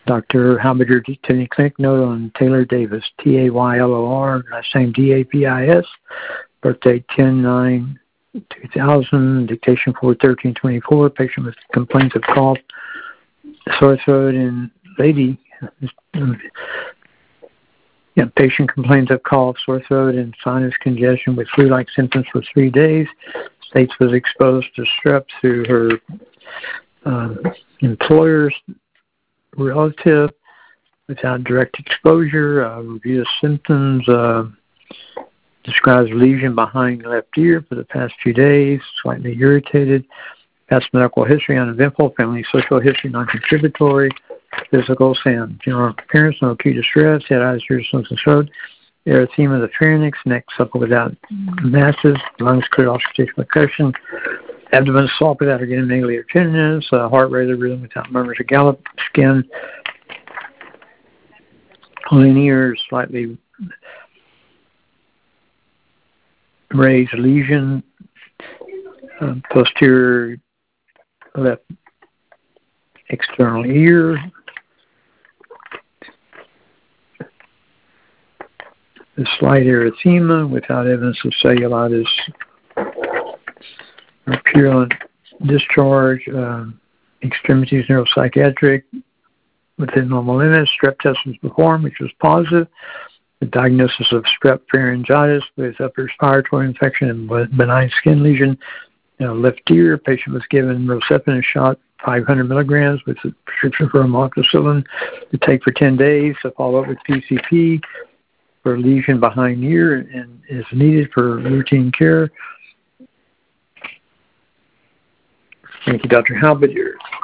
Dr. Halberger Detailing Clinic. Note on Taylor Davis, Taylor, last name Dapis, birthday 10/9/2000, dictation 4/13/24. Patient with complaints of cough, sore throat, and lady. Patient complains of cough, sore throat, and sinus congestion with flu-like symptoms for 3 days. States was exposed to strep through her employer's relative without direct exposure. Review of symptoms. Describes lesion behind left ear for the past few days. Slightly irritated. Past medical history uneventful. Family social history non-contributory. Physical sound. General appearance no acute distress. Head, eyes, ears, nose, and throat. Erythema of the pharynx. Neck supple without masses. Lungs clear, auscultation percussion. Abdomen soft without acromegaly or tenderness. Heart rate rhythm without murmurs or gallop. Skin linear, slightly raised lesion. Posterior left external ear. The slight erythema without evidence of cellulitis or purulent discharge. Extremities neuropsychiatric within normal limits. Strep test was performed, which was positive. The diagnosis of strep pharyngitis with upper respiratory infection and benign skin lesion. Left ear. Patient was given Rocephin shot 500 milligrams with a prescription for amoxicillin to take for 10 days to follow up with PCP for lesion behind ear and is needed for routine care. Thank you, Dr. Halberger.